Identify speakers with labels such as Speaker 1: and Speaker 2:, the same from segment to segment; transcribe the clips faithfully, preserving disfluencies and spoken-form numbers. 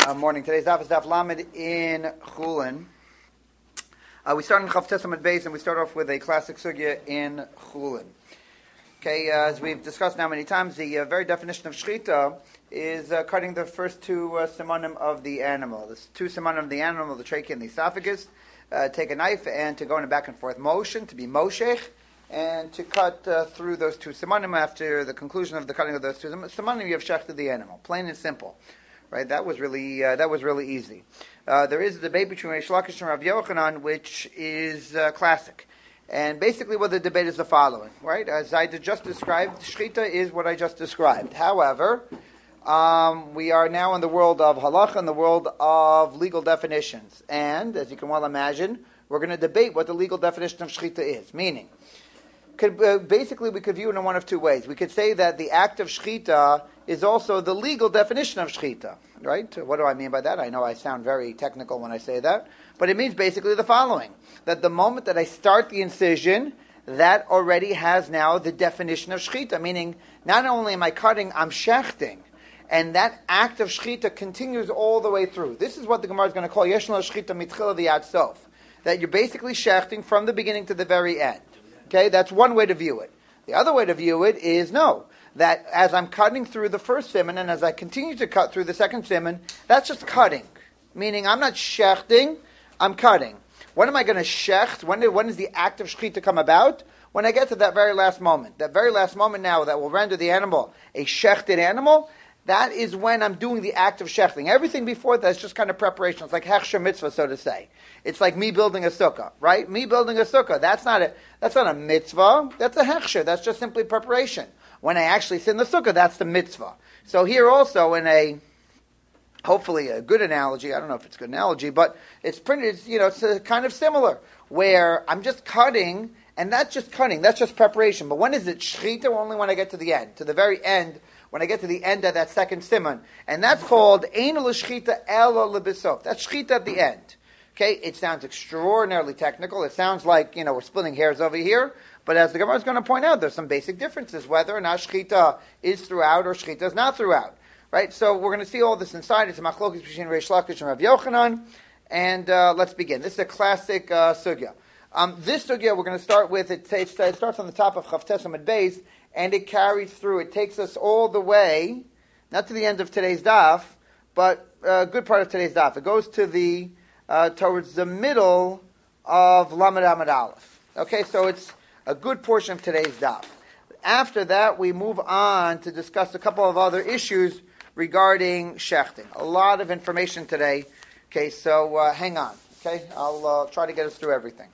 Speaker 1: Uh, morning. Today's daf is daf lamed in Chulin. Uh, we start in Chav Tesamad Beis, and we start off with a classic sugya in Chulin. Okay, uh, as we've discussed now many times, the uh, very definition of shechita is uh, cutting the first two uh, simanim of the animal. The two simanim of the animal, the trachea and the esophagus. Uh, take a knife and to go in a back and forth motion, to be moshech, and to cut uh, through those two simanim. After the conclusion of the cutting of those two simanim, you have shechted the animal. Plain and simple. Right, that was really uh, that was really easy. Uh, there is a debate between Reish Lakish and Rav Yochanan, which is uh, classic, and basically, what the debate is the following. Right, as I just described, shechita is what I just described. However, um, we are now in the world of halacha, in the world of legal definitions, and as you can well imagine, we're going to debate what the legal definition of shechita is. Meaning, could, uh, basically, we could view it in one of two ways. We could say that the act of shechita is also the legal definition of shechita, right? What do I mean by that? I know I sound very technical when I say that, but it means basically the following, that the moment that I start the incision, that already has now the definition of shechita, meaning not only am I cutting, I'm shechting, and that act of shechita continues all the way through. This is what the Gemara is going to call yesh lo shechita mitchila v'yad sof, that you're basically shechting from the beginning to the very end. Okay, that's one way to view it. The other way to view it is no, that as I'm cutting through the first siman and as I continue to cut through the second siman, that's just cutting. Meaning I'm not shechting, I'm cutting. When am I going to shecht? When, when does the act of shechita come about? When I get to that very last moment. That very last moment now that will render the animal a shechted animal, that is when I'm doing the act of shechting. Everything before that is just kind of preparation. It's like hechsher mitzvah, so to say. It's like me building a sukkah, right? Me building a sukkah. That's not a that's not a mitzvah. That's a hechsher. That's just simply preparation. When I actually sit in the sukkah, that's the mitzvah. So here also in a, hopefully a good analogy, I don't know if it's a good analogy, but it's pretty, it's, you know, it's a kind of similar, where I'm just cutting, and that's just cutting, that's just preparation. But when is it shechita? Only when I get to the end, to the very end, when I get to the end of that second siman. And that's called ein l'shechita ela lebisof. That's shechita at the end. Okay, it sounds extraordinarily technical. It sounds like, you know, we're splitting hairs over here. But as the Gemara is going to point out, there's some basic differences, whether or not shechita is throughout or shechita is not throughout. Right? So we're going to see all this inside. It's a machlokes between Reish Lakish and Rav Yochanan. And uh, let's begin. This is a classic uh, sugya. Um, this sugya we're going to start with, it, it starts on the top of Chav Tesamad Beis, and it carries through. It takes us all the way, not to the end of today's daf, but a good part of today's daf. It goes to the, uh, towards the middle of Lamed Amud Aleph. Okay, so it's a good portion of today's daf. After that, we move on to discuss a couple of other issues regarding shechting. A lot of information today. Okay, so uh, hang on. Okay, I'll uh, try to get us through everything.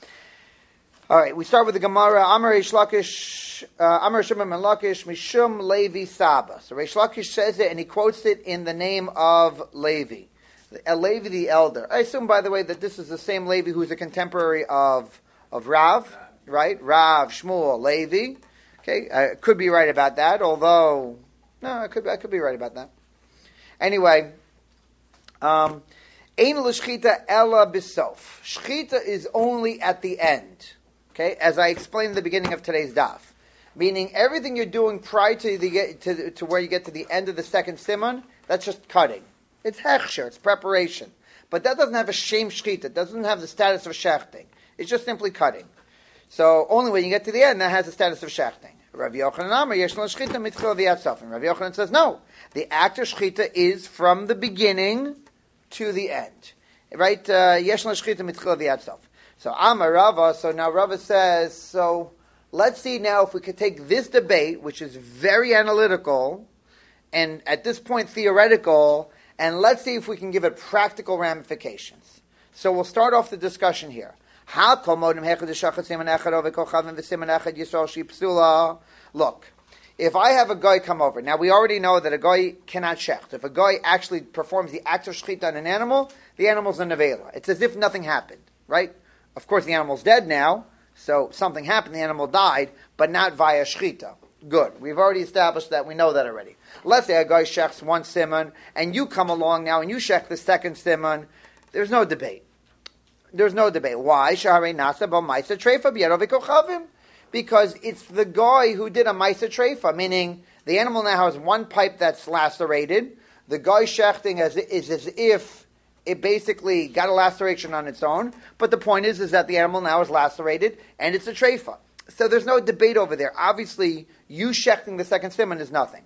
Speaker 1: All right, we start with the Gemara. Amar Reish Lakish, uh, Amar Shimon ben Lakish, Mishum Levi Saba. So Reish Lakish says it, and he quotes it in the name of Levi, uh, Levi the elder. I assume, by the way, that this is the same Levi who's a contemporary of of Rav. Right? Rav, Shmuel, Levi. Okay, I could be right about that, although, no, I could, I could be right about that. Anyway, um, Ein l'shchita ela bisof. Shchita is only at the end. Okay, as I explained at the beginning of today's daf. Meaning everything you're doing prior to the to, to where you get to the end of the second siman, that's just cutting. It's hechsher, it's preparation. But that doesn't have a shem shchita, it doesn't have the status of shechting. It's just simply cutting. So only when you get to the end, that has the status of shechting. Rav Yochanan Amar, yesh lo shechita mitchila v'yad sof. And Rav Yochanan says, no. The act of shechita is from the beginning to the end. Right? Yesh lo shechita mitchila v'yad sof. So Amar Rava, so now Rava says, so let's see now if we could take this debate, which is very analytical, and at this point theoretical, and let's see if we can give it practical ramifications. So we'll start off the discussion here. Look, if I have a guy come over, now we already know that a guy cannot shecht. If a guy actually performs the act of shechita on an animal, the animal's a nevela. It's as if nothing happened, right? Of course, the animal's dead now, so something happened, the animal died, but not via shechita. Good. We've already established that, we know that already. Let's say a guy shechts one siman, and you come along now, and you shecht the second siman. There's no debate. There's no debate. Why? Because it's the guy who did a maisa treifa, meaning the animal now has one pipe that's lacerated, the guy shechting as, is as if it basically got a laceration on its own, but the point is is that the animal now is lacerated, and it's a treifa. So there's no debate over there. Obviously, you shechting the second siman is nothing.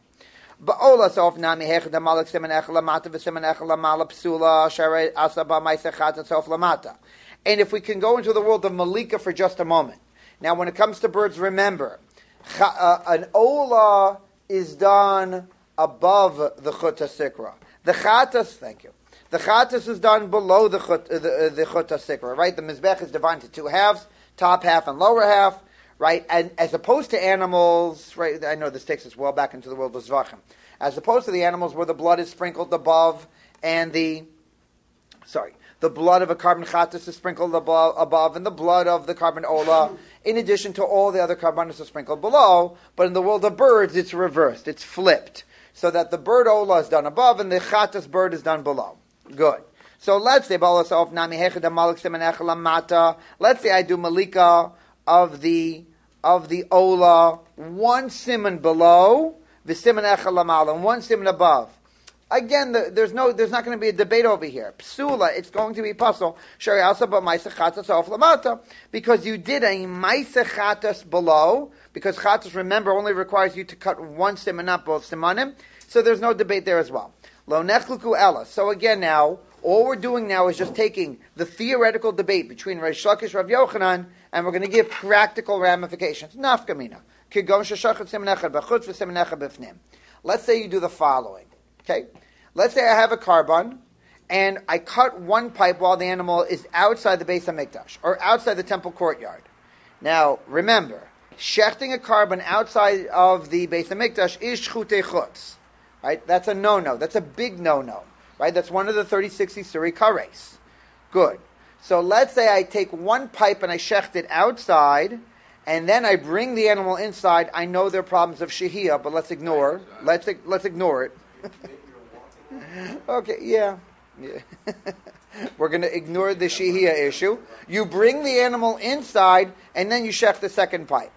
Speaker 1: And if we can go into the world of Malika for just a moment. Now, when it comes to birds, remember, uh, an ola is done above the chuta sikra. The chatas, thank you. The chatas is done below the chut, uh, the, uh, the chuta sikra, right? The mizbech is divided into two halves, top half and lower half, right? And as opposed to animals, right? I know this takes us well back into the world of zvachim. As opposed to the animals where the blood is sprinkled above and the, sorry, the blood of a carbon chatas is sprinkled above, above, and the blood of the carbon ola, in addition to all the other carbonates are sprinkled below. But in the world of birds, it's reversed. It's flipped. So that the bird ola is done above and the chatas bird is done below. Good. So let's say, let's say I do malika of the, of the ola, one siman below, the siman echel lamala, and one siman above. Again, the, there's no, there's not going to be a debate over here. Psula, it's going to be puzzle. Shari also, but ma'aseh chatas off lamata, because you did a ma'aseh chatas below. Because chatas, remember, only requires you to cut one siman up, both simanim. So there's no debate there as well. Lo nechluku ella. So again, now all we're doing now is just taking the theoretical debate between Reish Lakish, Rav Yochanan, and we're going to give practical ramifications. Nafkamina. Let's say you do the following. Okay? Let's say I have a carbon, and I cut one pipe while the animal is outside the Beis HaMikdash, or outside the temple courtyard. Now, remember, shechting a carbon outside of the Beis HaMikdash is shchutei chutz. Right? That's a no-no. That's a big no-no. Right? That's one of the thirty-six Isuri Kares. Good. So let's say I take one pipe and I shecht it outside, and then I bring the animal inside. I know there are problems of shehiyah, but let's ignore. Let's let's ignore it. Okay, yeah. yeah. We're going to ignore the shehiyah issue. You bring the animal inside, and then you shecht the second pipe.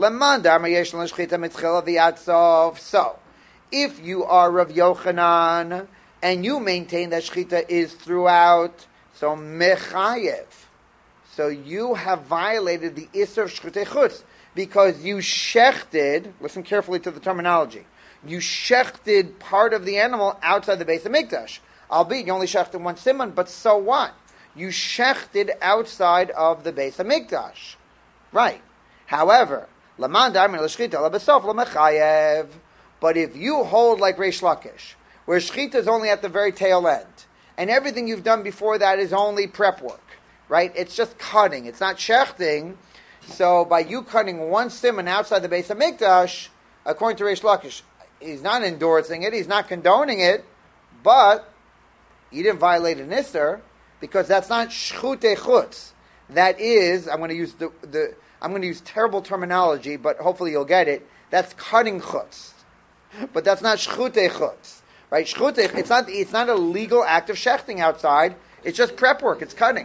Speaker 1: So, if you are Rav Yochanan, and you maintain that shechita is throughout, so mechayev. So you have violated the Isser of Shchutei Chutz, because you shechted, listen carefully to the terminology, you shechted part of the animal outside the Beis HaMikdash. Albeit you only shechted one siman, but so what? You shechted outside of the Beis HaMikdash. Right. However, Laman Darmin L'Shchita L'Besof L'Mechayev. But if you hold like Reish Lakish, where shechita is only at the very tail end, and everything you've done before that is only prep work, right? It's just cutting. It's not shechting. So by you cutting one siman outside the Beis HaMikdash, according to Reish Lakish, he's not endorsing it, he's not condoning it, but you didn't violate an Isser, because that's not shchutei chutz. That is, I'm going to use the, the I'm going to use terrible terminology, but hopefully you'll get it. That's cutting chutz. But that's not shchutei chutz. Right? Shchutei, it's not, it's not a legal act of shechting outside, it's just prep work, it's cutting.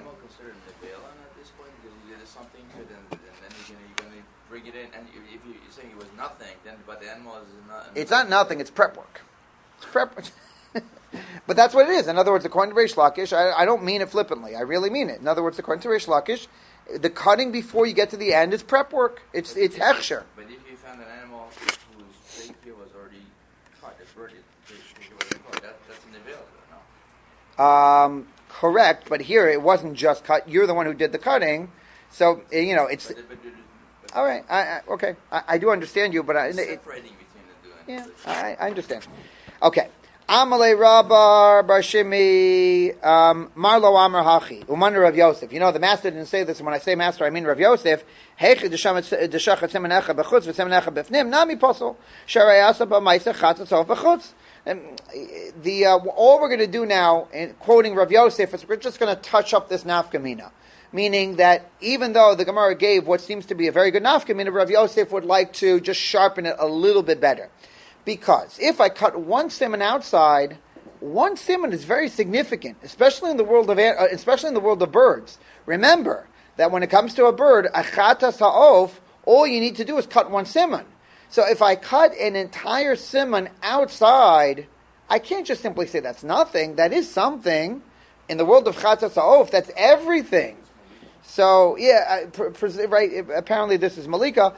Speaker 2: Bring it in, and if you're saying it was nothing, then but the animal is not.
Speaker 1: It's not nothing. It's prep work. It's prep work. But that's what it is. In other words, according to Reish Lakish, I, I don't mean it flippantly. I really mean it. In other words, according to Reish Lakish, the cutting before you get to the end is prep work. It's it's hechsher.
Speaker 2: But if you found an animal whose trachea was already cut, it's already that, that's in the veil, no?
Speaker 1: Um, correct. But here it wasn't just cut. You're the one who did the cutting, so you know it's. But, but, but, but, all right. I, I, okay. I, I do understand you, but I, it,
Speaker 2: separating between the two.
Speaker 1: Yeah, I, I understand. Okay. Amalei Rabbar Barshimi um, Marlo Amar Hachi Uman Rav Yosef. You know the master didn't say this. And when I say master, I mean Rav Yosef. Heichi Deshachat Semenecha Bechutz V'Semenecha Befnim Nami Posel Sharei Asa B'Maisa Chatzos Sof Bechutz. The uh, all we're going to do now, in quoting Rav Yosef, is we're just going to touch up this nafkamina. Meaning that even though the Gemara gave what seems to be a very good nafkamina, Rav Yosef would like to just sharpen it a little bit better. Because if I cut one siman outside, one siman is very significant, especially in the world of uh, especially in the world of birds. Remember that when it comes to a bird, achatas ha'of, all you need to do is cut one siman. So if I cut an entire siman outside, I can't just simply say that's nothing. That is something. In the world of Chatzas HaOf, that's everything. So, yeah, uh, right, apparently this is Malika.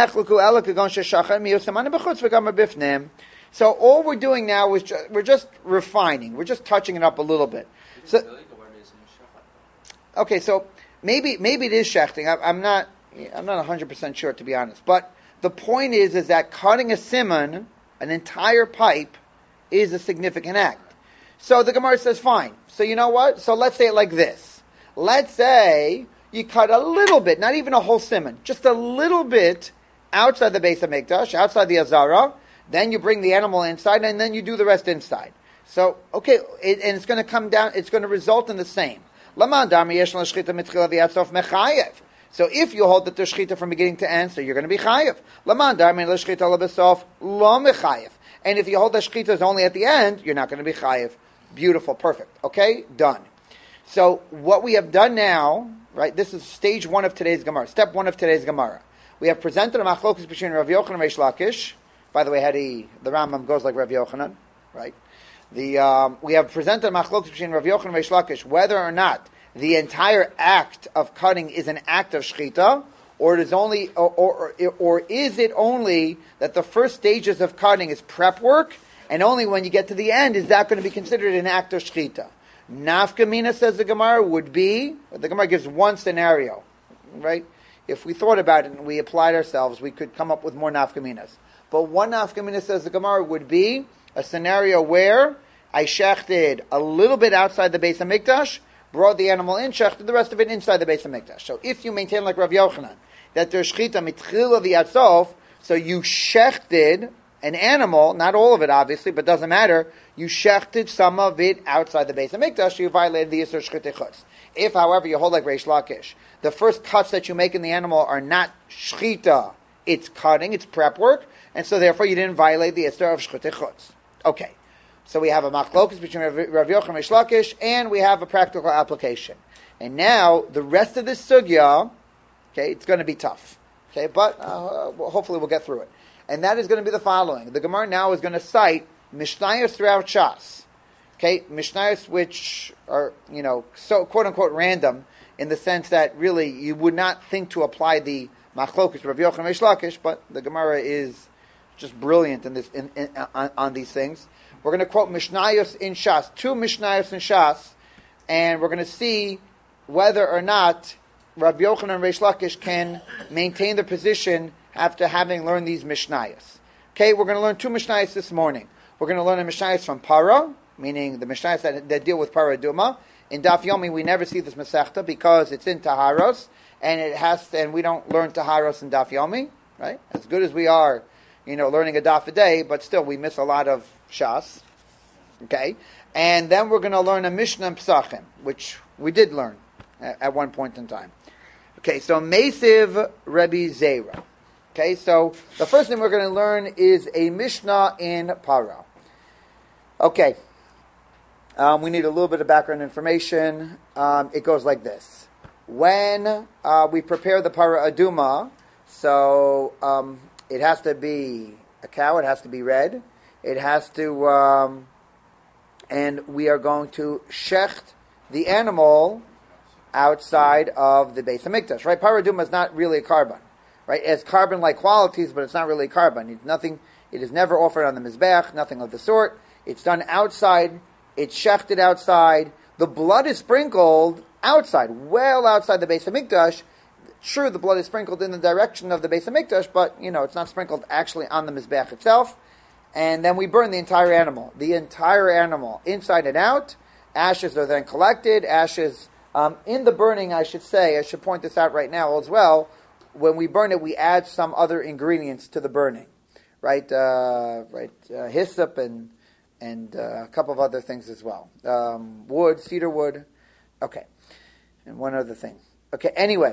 Speaker 1: So all we're doing now is ju- we're just refining. We're just touching it up a little bit. So, okay, so maybe maybe it is shechting. I, I'm not I'm not one hundred percent sure, to be honest. But the point is is that cutting a simon, an entire pipe, is a significant act. So the Gemara says, fine. So you know what? So let's say it like this. Let's say you cut a little bit, not even a whole simon, just a little bit outside the base of Mikdash, outside the Azara. Then you bring the animal inside, and then you do the rest inside. So, okay, it, and it's going to come down, it's going to result in the same. So if you hold that there's shchita from beginning to end, so you're going to be chayev. And if you hold that shchita is only at the end, you're not going to be chayev. Beautiful, perfect. Okay, done. So what we have done now, right, this is stage one of today's Gemara, step one of today's Gemara. We have presented a machlokus between Rav Yochanan and Reish Lakish. By the way, how he, the Rambam goes like Rav Yochanan, right? The um, we have presented machlokus between Rav Yochanan and Reish Lakish whether or not the entire act of cutting is an act of shchita, or it is only, or, or, or is it only that the first stages of cutting is prep work, and only when you get to the end is that going to be considered an act of shchita? Nafka mina, says the Gemara, would be, the Gemara gives one scenario, right? If we thought about it and we applied ourselves, we could come up with more nafka minas. But one nafka mina, says the Gemara, would be a scenario where I shechted a little bit outside the base of Mikdash, brought the animal in, shechted the rest of it inside the base of Mikdash. So if you maintain like Rav Yochanan, that there's shchita mitchila v'yatzof, so you shechted an animal, not all of it obviously, but doesn't matter, you shechted some of it outside the base of Mikdash, you violated the Yisur Shchita Chutz. If, however, you hold like Reish Lakish, the first cuts that you make in the animal are not shchita, it's cutting, it's prep work, and so therefore you didn't violate the Yisur of Shchita Chutz. Okay. So we have a machlokus between Rav Yochanan and Reish Lakish, and we have a practical application. And now, the rest of this sugya, okay, it's going to be tough. Okay, but uh, hopefully we'll get through it. And that is going to be the following. The Gemara now is going to cite Mishnayos throughout Shas. Okay, Mishnayos which are, you know, so quote-unquote random, in the sense that really you would not think to apply the machlokus Rav Yochanan and Reish Lakish, but the Gemara is just brilliant in this in, in, on, on these things. We're going to quote Mishnayos in Shas, two Mishnayos in Shas, and we're going to see whether or not Rav Yochanan and Reish Lakish can maintain their position after having learned these Mishnayos. Okay, we're going to learn two Mishnayos this morning. We're going to learn a Mishnayos from Para, meaning the Mishnayos that, that deal with Para Duma. In Daf Yomi, we never see this Masechta because it's in Taharos, and it has to, and we don't learn Taharos in Daf Yomi, right? As good as we are, you know, learning a daf a day, but still we miss a lot of Shas. Okay? And then we're going to learn a Mishnah and Psachim, which we did learn at, at one point in time. Okay, so Mesiv Rebbe Zera. Okay, so the first thing we're going to learn is a Mishnah in Para. Okay. Um, we need a little bit of background information. Um, it goes like this. When uh, we prepare the Para Aduma, so um, it has to be a cow, it has to be red, it has to, um, and we are going to shecht the animal outside of the Beis HaMikdash, right? Para Aduma is not really a carbon, right? It has carbon-like qualities, but it's not really a carbon. It's nothing, it is never offered on the Mizbech, nothing of the sort. It's done outside, it's shechted outside, the blood is sprinkled outside, well outside the Beis HaMikdash. Sure, the blood is sprinkled in the direction of the Beis HaMikdash, but, you know, it's not sprinkled actually on the Mizbech itself. And then we burn the entire animal. The entire animal, inside and out. Ashes are then collected. Ashes, um, in the burning, I should say, I should point this out right now as well, when we burn it, we add some other ingredients to the burning. Right? Uh, right? Uh, hyssop and, and uh, a couple of other things as well. Um, wood, cedar wood. Okay. And one other thing. Okay, anyway.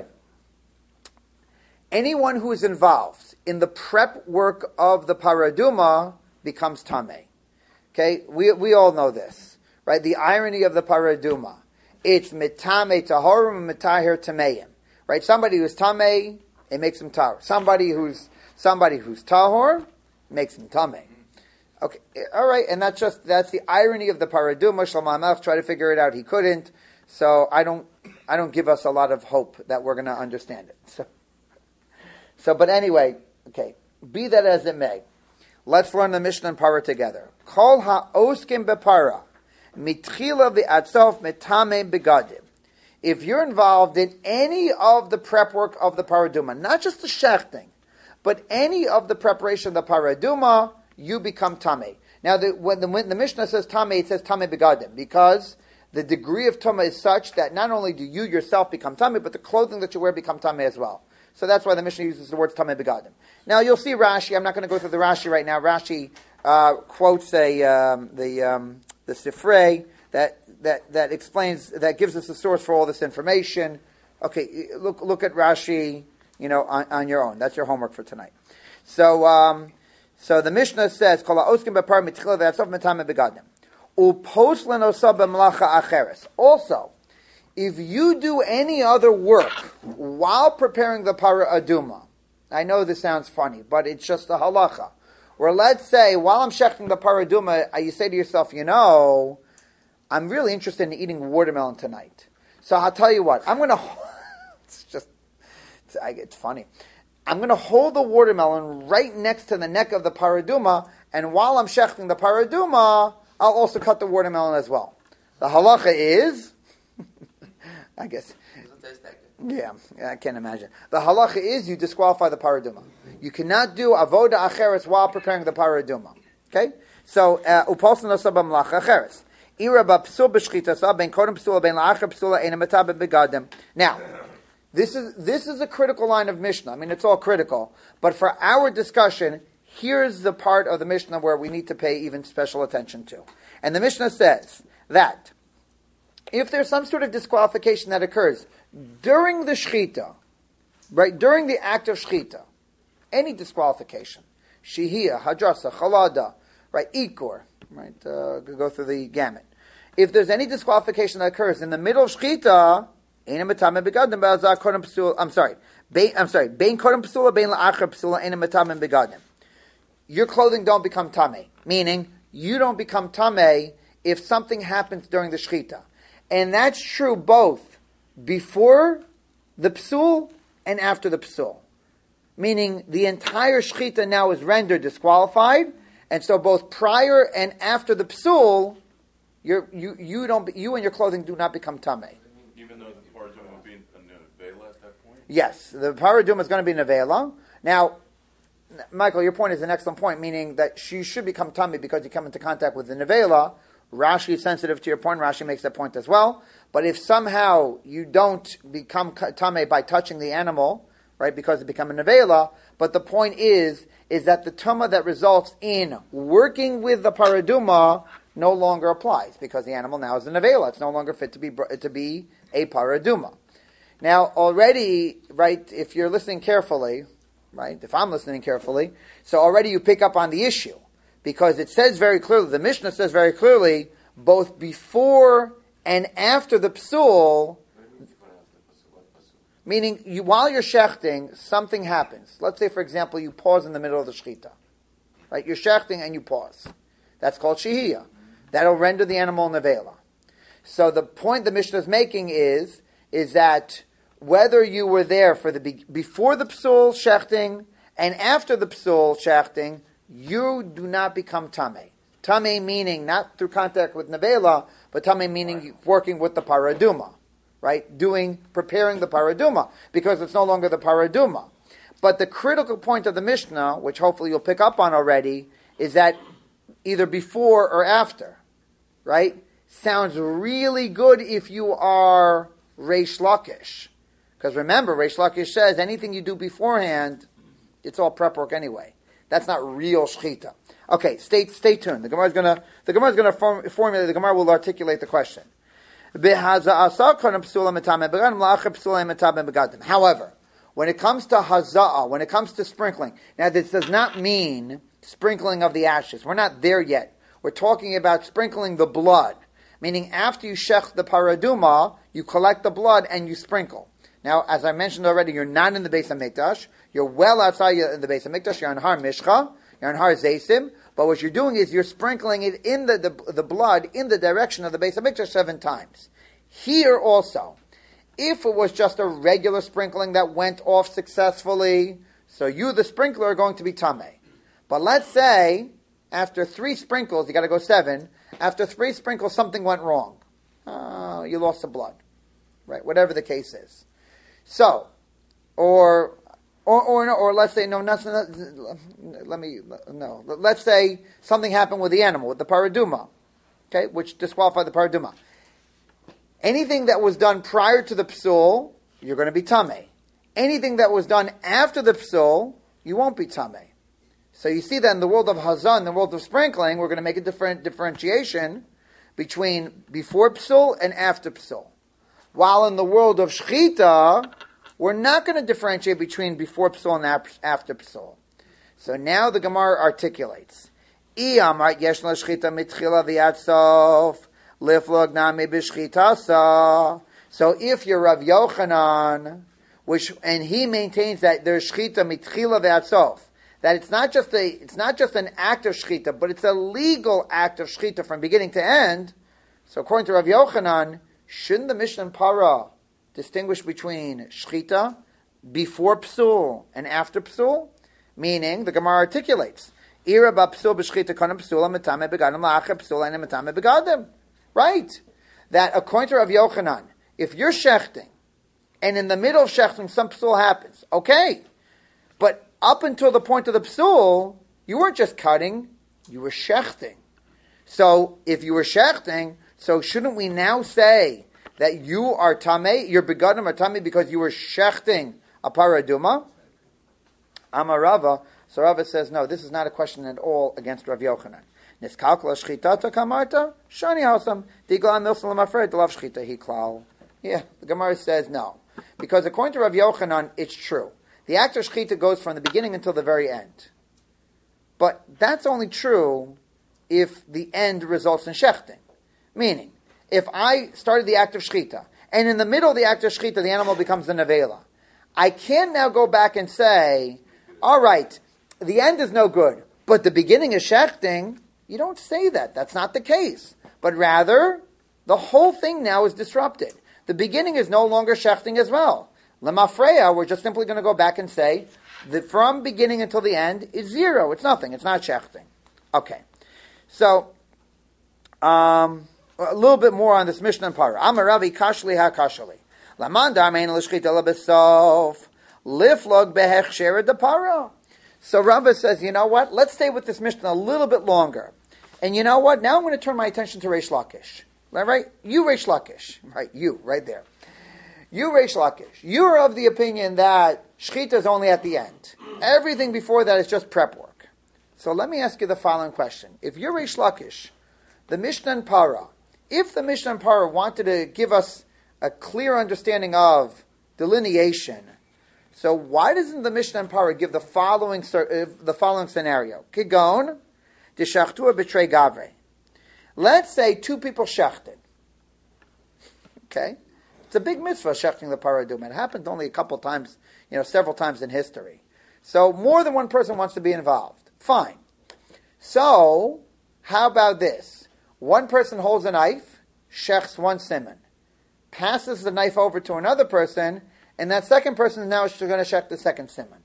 Speaker 1: Anyone who is involved in the prep work of the paraduma becomes tameh. Okay, we we all know this, right? The irony of the paraduma, it's mitame tahorim and mitahir tameim, right? Somebody who's tameh, it makes him tahor. Somebody who's somebody who's tahor makes him tameh. Okay, all right, and that's just that's the irony of the paraduma. Shlomo HaMelech tried to figure it out, he couldn't. So I don't, I don't give us a lot of hope that we're going to understand it. So, so, but anyway, okay. Be that as it may, let's learn the Mishnah and Para together. Kol ha'oskim bepara, mitchila v'atsof metame begadim. If you're involved in any of the prep work of the paraduma, not just the shechting, but any of the preparation of the paraduma, you become tamei. Now, the, when, the, when the Mishnah says tamei, it says tamei begadim, because the degree of tumah is such that not only do you yourself become tamei, but the clothing that you wear become tamei as well. So that's why the Mishnah uses the words tamei begadim. Now you'll see Rashi. I'm not going to go through the Rashi right now. Rashi uh, quotes a um, the um, the Sifrei that that that explains that gives us the source for all this information. Okay, look look at Rashi. You know, on, on your own. That's your homework for tonight. So um, so the Mishnah says kol ha'oskim bepar mitchila v'atsof metame begadim. Also, if you do any other work while preparing the para aduma, I know this sounds funny, but it's just a halacha. Where let's say, while I'm shechting the para aduma, you say to yourself, you know, I'm really interested in eating watermelon tonight. So I'll tell you what, I'm going to, it's just, it's, it's funny. I'm going to hold the watermelon right next to the neck of the para aduma, and while I'm shechting the para aduma, I'll also cut the watermelon as well. The halacha is, I guess, yeah, I can't imagine. The halacha is you disqualify the paraduma. You cannot do avoda acheres while preparing the paraduma. Okay, so upalsan osa b'mlacha acheres. Ira b'psul b'shchitasa ben kodem psula ben la'acher psula ein metabe begadim. Now, this is this is a critical line of Mishnah. I mean, it's all critical, but for our discussion, here's the part of the Mishnah where we need to pay even special attention to. And the Mishnah says that if there's some sort of disqualification that occurs during the shechita, right, during the act of shechita, any disqualification, shihiyah, hadrasa, chalada, right, ikur, right, uh, go through the gamut. If there's any disqualification that occurs in the middle of shechita, I'm sorry, I'm sorry, bein kodem psula, bein la'acher psula, ein metamim begadim. Your clothing don't become tamei, meaning you don't become tamei if something happens during the shechita. And that's true both before the psul and after the psul. Meaning the entire shechita now is rendered disqualified, and so both prior and after the psul, you're, you you don't you and your clothing do not become tamei.
Speaker 3: Even though the paraduma will be a nevela at that point?
Speaker 1: Yes, the paraduma is going to be nevela. Now, Michael, your point is an excellent point, meaning that she should become tamei because you come into contact with the nevela. Rashi is sensitive to your point. Rashi makes that point as well. But if somehow you don't become tamei by touching the animal, right, because it becomes a nevela, but the point is, is that the tumah that results in working with the paraduma no longer applies because the animal now is a nevela. It's no longer fit to be to be a paraduma. Now, already, right, if you're listening carefully, right, if I'm listening carefully, so already you pick up on the issue. Because it says very clearly, the Mishnah says very clearly, both before and after the psul, meaning you, while you're shechting, something happens. Let's say, for example, you pause in the middle of the shechita. Right? You're shechting and you pause. That's called shehiyah. That'll render the animal nevela. So the point the Mishnah is making is, is that whether you were there for the be- before the psul shechting and after the psul shechting, you do not become tamei. Tamei meaning not through contact with nevela, but tamei meaning right. working with the paraduma, right? Doing, preparing the paraduma, because it's no longer the paraduma. But the critical point of the Mishnah, which hopefully you'll pick up on already, is that either before or after, right? Sounds really good if you are Reish Lakish. Because remember, Reish Lakish says anything you do beforehand, it's all prep work anyway. That's not real shechita. Okay, stay stay tuned. The Gemara is gonna the Gemara is gonna form, formulate. The Gemara will articulate the question. However, when it comes to haza'ah, when it comes to sprinkling, now this does not mean sprinkling of the ashes. We're not there yet. We're talking about sprinkling the blood, meaning after you shech the paraduma, you collect the blood and you sprinkle. Now, as I mentioned already, you're not in the Beis HaMikdash. You're well outside in the Beis HaMikdash. You're on Har Mishcha. You're on Har Zeisim. But what you're doing is you're sprinkling it in the, the, the blood in the direction of the Beis HaMikdash seven times. Here also, if it was just a regular sprinkling that went off successfully, so you, the sprinkler, are going to be tamei. But let's say, after three sprinkles, you got to go seven, after three sprinkles something went wrong. Uh, you lost the blood. Right? Whatever the case is. So, or... Or, or, no, or let's say, no, not, not, let me, no. Let's say something happened with the animal, with the paraduma, okay, which disqualified the paraduma. Anything that was done prior to the psul, you're going to be tamei. Anything that was done after the psul, you won't be tamei. So you see that in the world of hazan, in the world of sprinkling, we're going to make a different differentiation between before psul and after psul. While in the world of shchita, we're not going to differentiate between before psul and after psul. So now the Gemara articulates. So if you're Rav Yochanan, which and he maintains that there's shchita mitchila ve'atzof, that it's not just a it's not just an act of shchita, but it's a legal act of shchita from beginning to end. So according to Rav Yochanan, shouldn't the Mishnah in Para distinguish between shchita before psul and after psul? Meaning, the Gemara articulates, ira ba psul b'shchita konam psula metame begadim la'acher psula and metame begadim. Right. That according to Rav Yochanan, if you're shechting, and in the middle of shechting some psul happens, okay. But up until the point of the psul, you weren't just cutting, you were shechting. So, if you were shechting, so shouldn't we now say that you are tamei, your begadim are tamei because you were shechting a paraduma? Amarava. So Rava says, no, this is not a question at all against Rav Yochanan. Niskalkla shchitata kamarta shani hasam digla milsalam afred delav shchita hiklal. Yeah, the Gemara says no, because according to Rav Yochanan, it's true. The act of shchita goes from the beginning until the very end, but that's only true if the end results in shechting. Meaning, if I started the act of shchita, and in the middle of the act of shchita, the animal becomes the nevela, I can now go back and say, all right, the end is no good, but the beginning is shechting. You don't say that. That's not the case. But rather, the whole thing now is disrupted. The beginning is no longer shechting as well. Lemafreya, we're just simply going to go back and say, that from beginning until the end is zero. It's nothing. It's not shechting. Okay. So, um... a little bit more on this Mishnah and Parah. Amar Rabbi Kashli HaKashali. Laman Darmein L'Shchita L'Besof. Liflog Behechsher de Parah. So Rabbi says, you know what? Let's stay with this Mishnah a little bit longer. And you know what? Now I'm going to turn my attention to Reish Lakish. Right? You Reish Lakish. Right? You, right there. You Reish Lakish. You're of the opinion that Shchita is only at the end. Everything before that is just prep work. So let me ask you the following question. If you're Reish Lakish, the Mishnah and Parah, if the Mishnah and Parah wanted to give us a clear understanding of delineation, so why doesn't the Mishnah and Parah give the following uh, the following scenario? Kigon, deshachtua betray gavre. Let's say two people shechted. Okay, it's a big mitzvah shechting the paraduma. It happened only a couple times, you know, several times in history. So more than one person wants to be involved. Fine. So how about this? One person holds a knife, shechs one siman, passes the knife over to another person, and that second person is now going to shech the second siman.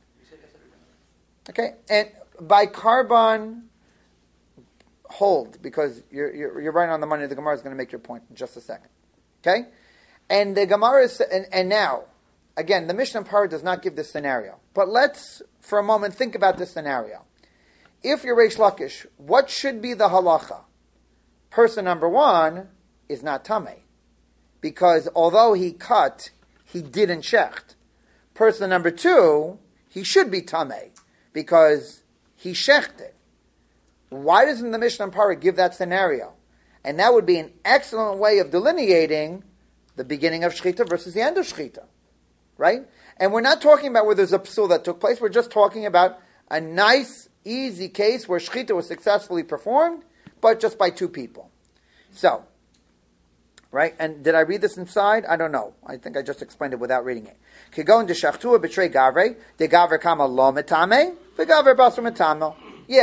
Speaker 1: Okay, and by carbon, hold, because you're, you're, you're right on the money. The Gemara is going to make your point in just a second. Okay, and the Gemara is, and, and now, again, the Mishnah and Parah does not give this scenario, but let's for a moment think about this scenario. If you're Reish Lakish, what should be the halacha? Person number one is not tamei, because although he cut, he didn't shecht. Person number two, he should be tamei, because he shechted. Why doesn't the Mishnah and Parah give that scenario? And that would be an excellent way of delineating the beginning of shchita versus the end of shchita, right? And we're not talking about where there's a psul that took place. We're just talking about a nice, easy case where shchita was successfully performed, but just by two people. So, right? And did I read this inside? I don't know. I think I just explained it without reading it. Kigon de shachtua betray gavre, de gavre kama lo metame, the gavre basar metamo. Yeah.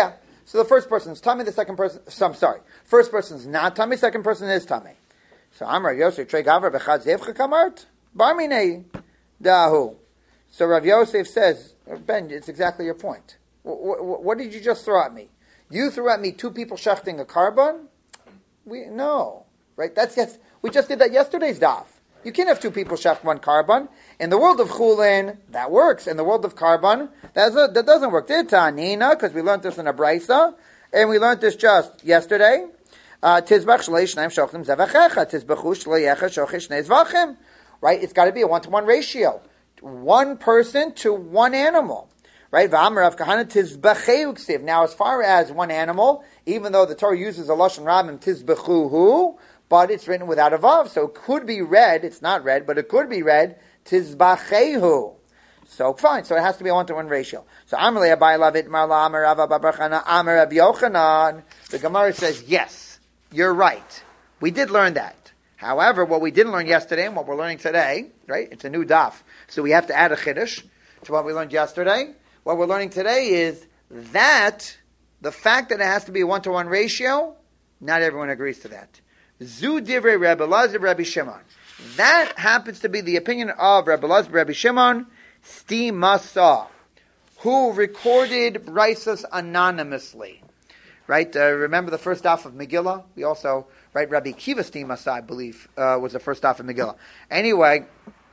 Speaker 1: So the first person is tummy, the second person, so I'm sorry, first person is not tummy, second person is tummy. So I'm Rav Yosef, Trey Gavra, Bechad Zevcha Kamart, Barmine Dahu. So Rav Yosef says, Ben, it's exactly your point. What, what, what did you just throw at me? You threw at me two people shechting a carbon? We No. Right? That's yes. We just did that yesterday's daf. You can't have two people shecht one carbon. In the world of chulin, that works. In the world of carbon, that's a, that doesn't work. Nina, because we learned this in a brisa, and we learned this just yesterday. Tizbach shlei shnaim shochtim zevachecha. Tizbachu shlei yecha shochish shnei zvachim. Right? It's got to be a one-to-one ratio. One person to one animal. Right? V'amar Kahana tizbacheu ksiv. Now, as far as one animal, even though the Torah uses a lashon rabim tizbachuhu, but it's written without a vav, so it could be read, it's not read, but it could be read, tizbachehu. So fine, so it has to be a one-to-one ratio. So Amalei Abai Lavit Marla Amar Rava Babrachana Amar Rabbi Yochanan. The Gemara says, yes, you're right. We did learn that. However, what we didn't learn yesterday and what we're learning today, right, it's a new daf, so we have to add a chiddush to what we learned yesterday. What we're learning today is that the fact that it has to be a one-to-one ratio, not everyone agrees to that. Zu divrei Rebbe Elazar Rebbe Shimon. That happens to be the opinion of Rebbe Elazar Rebbe Shimon, Stimasa, who recorded Brisas anonymously. Right? Uh, remember the first daf of Megillah? We also, right, Rabbi Kiva Stimasa, I believe, uh, was the first daf of Megillah. Anyway,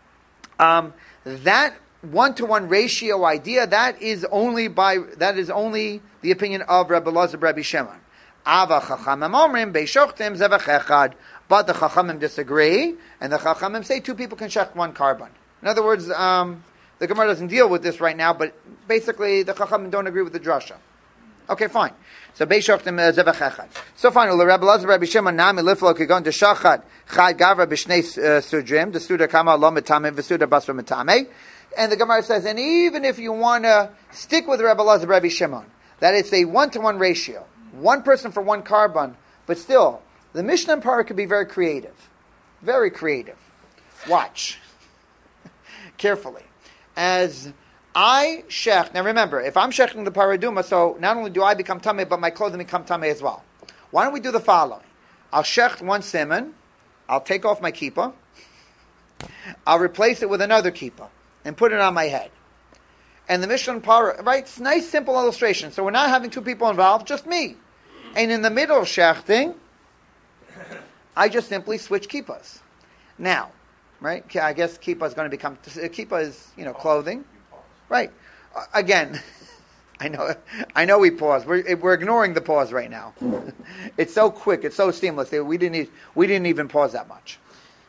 Speaker 1: um, that one-to-one ratio idea, that is only by, that is only the opinion of Rebbe Elazar Rebbe Shimon. Ava Chachamim Omrim Beishochtim Zevach Echad, but the Chachamim disagree, and the Chachamim say two people can shecht one carbon. In other words, um, the Gemara doesn't deal with this right now, but basically the Chachamim don't agree with the drasha. Okay, fine. So Beishochtim Zevach Echad. So finally, Rebbe Elazar Rebbe Shimon Nami Liflo Kigon Deshachad Chad Gavra B'Shnei Sudrim the Suda Kama Lo Metame V'Suda Basra Metame, and the Gemara says, and even if you want to stick with Rebbe Elazar Rebbe Shimon, that it's a one-to-one ratio. One person for one carbon, but still, the Mishnah and Parah could be very creative. Very creative. Watch. Carefully. As I shech, now remember, if I'm shechting the paraduma, so not only do I become tameh, but my clothing become tameh as well. Why don't we do the following? I'll shecht one simon, I'll take off my kippah, I'll replace it with another kippah, and put it on my head. And the Mishnah and Parah, right? It's a nice, simple illustration. So we're not having two people involved, just me. And in the middle of shechting, I just simply switch kippahs. Now, right? I guess kippah is going to become, kippah is, you know, clothing. Right. Uh, again, I know I know we paused. We're, we're ignoring the pause right now. It's so quick. It's so seamless. We didn't, need, we didn't even pause that much.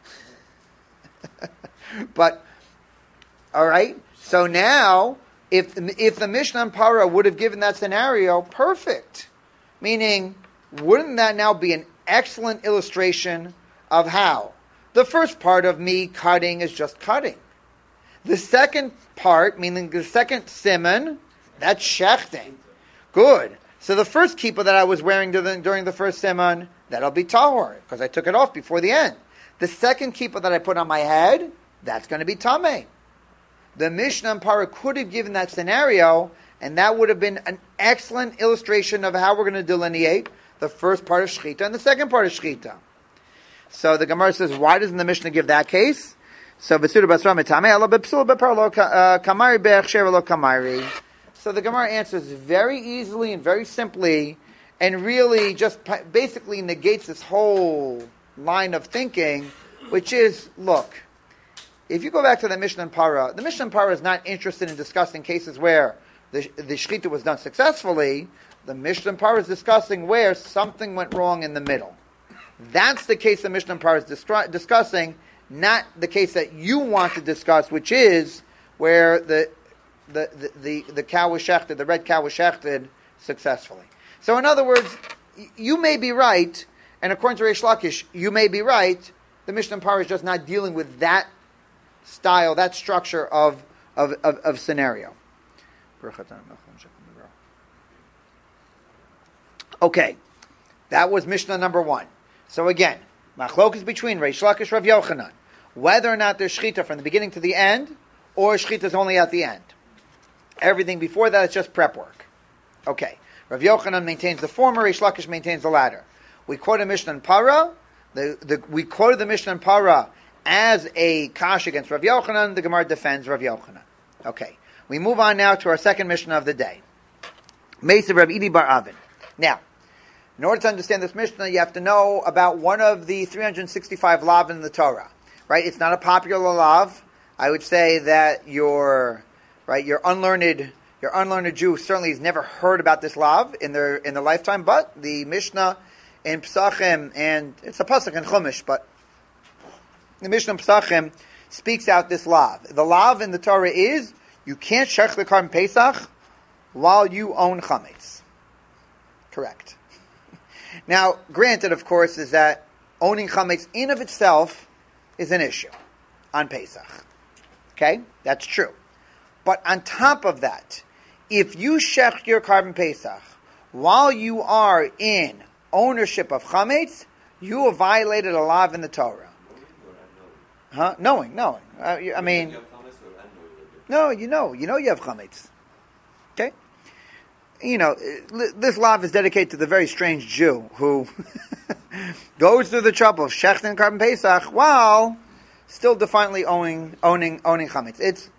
Speaker 1: But, all right. So now, if, if the Mishnah and Parah would have given that scenario, perfect. Meaning, wouldn't that now be an excellent illustration of how the first part of me cutting is just cutting. The second part, meaning the second simon, that's shechting. Good. So the first kippah that I was wearing during the first simon, that'll be tahor, because I took it off before the end. The second kippah that I put on my head, that's going to be tameh. The Mishnah and Parah could have given that scenario, and that would have been an excellent illustration of how we're going to delineate the first part of shechita and the second part of shechita. So the Gemara says, why doesn't the Mishnah give that case? So So the Gemara answers very easily and very simply, and really just basically negates this whole line of thinking, which is, look, if you go back to the Mishnah and Parah, the Mishnah and Parah is not interested in discussing cases where the, the shechita was done successfully. The Mishnah and Parah is discussing where something went wrong in the middle. That's the case the Mishnah and Parah is discri- discussing, not the case that you want to discuss, which is where the the the, the, the cow was shechted, the red cow was shechted successfully. So in other words, you may be right, and according to Reish Lakish, you may be right. The Mishnah and Parah is just not dealing with that style, that structure of of, of, of scenario. Okay, that was Mishnah number one. So again, machlok is between Reish Lakish Rav Yochanan, whether or not there's shechita from the beginning to the end, or shechita is only at the end. Everything before that is just prep work. Okay, Rav Yochanan maintains the former, Reish Lakish maintains the latter. We quote a Mishnah in Para, the, the, we quoted the Mishnah in Para as a kash against Rav Yochanan, the Gemara defends Rav Yochanan. Okay. We move on now to our second Mishnah of the day. Meis of Rav Idi bar Avin. Now, in order to understand this Mishnah, you have to know about one of the three hundred sixty-five lav in the Torah. Right? It's not a popular lav. I would say that your, right, your unlearned, your unlearned Jew certainly has never heard about this lav in their, in their lifetime, but the Mishnah in Pesachim, and it's a pasuk in Chumash, but the Mishnah in Pesachim speaks out this lav. The lav in the Torah is, you can't shech the Karban Pesach while you own chametz. Correct. Now, granted, of course, is that owning chametz in of itself is an issue on Pesach. Okay? That's true. But on top of that, if you shech your Karban Pesach while you are in ownership of chametz, you have violated a law in the Torah. Huh? Knowing, knowing. Uh, I mean, no, you know, you know you have chametz. Okay? You know, this law is dedicated to the very strange Jew who goes through the trouble of shechting Karban Pesach while still defiantly owning, owning, owning chametz. It's.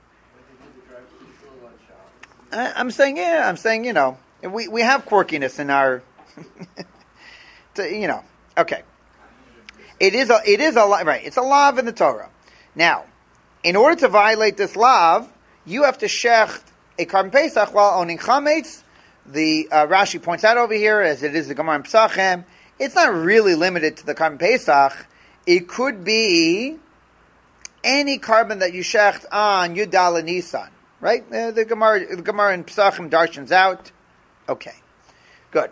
Speaker 1: I, I'm saying, yeah, I'm saying, you know, we we have quirkiness in our. to, you know, okay. It is a, it is a right. It's a lav in the Torah. Now, in order to violate this lav, you have to shecht a Karban Pesach while owning chametz. The uh, Rashi points out over here, as it is the Gemara in Pesachim, it's not really limited to the Karban Pesach. It could be any carbon that you shecht on Yud Daled Nisan, right? Uh, the Gemara, the Gemara in Pesachim darshans out. Okay, good.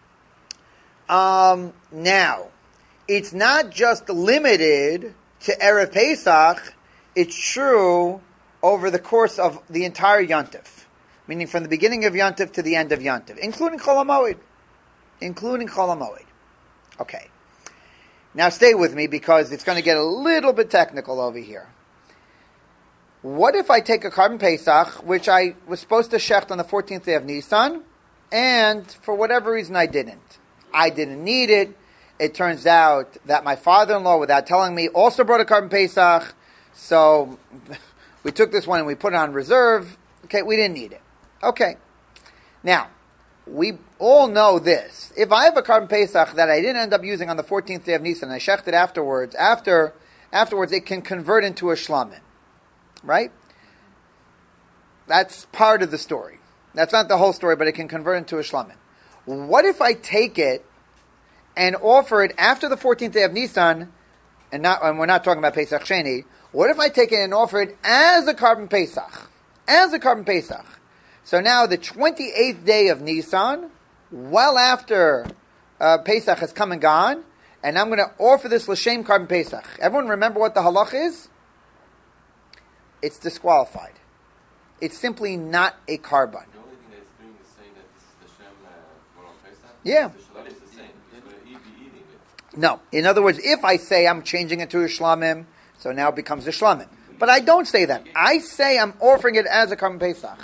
Speaker 1: Um, now, it's not just limited to Erev Pesach. It's true over the course of the entire Yontif, meaning from the beginning of Yontif to the end of Yontif, including Chol HaMoed. Including Chol HaMoed. Okay. Now stay with me because it's going to get a little bit technical over here. What if I take a Karban Pesach, which I was supposed to shecht on the fourteenth day of Nisan, and for whatever reason I didn't? I didn't need it. It turns out that my father-in-law, without telling me, also brought a Karban Pesach, so we took this one and we put it on reserve. Okay, we didn't need it. Okay. Now, we all know this. If I have a Karban Pesach that I didn't end up using on the fourteenth day of Nisan, I shechted afterwards, after, afterwards it can convert into a shlamim. Right? That's part of the story. That's not the whole story, but it can convert into a shlamim. What if I take it and offer it after the fourteenth day of Nisan, and not, and we're not talking about Pesach Sheni, what if I take it and offer it as a Karban Pesach? As a Karban Pesach. So now the twenty-eighth day of Nisan, well after uh, Pesach has come and gone, and I'm going to offer this L'Shem Karban Pesach. Everyone remember what the halach is? It's disqualified. It's simply not a Karban.
Speaker 3: The only thing that's doing is saying that this is the Shem uh, on Pesach?
Speaker 1: Yeah.
Speaker 3: But it's the same. He's going to be eating it.
Speaker 1: No. In other words, if I say I'm changing it to a shlamim, so now it becomes a shlamim. But I don't say that. I say I'm offering it as a Karban Pesach.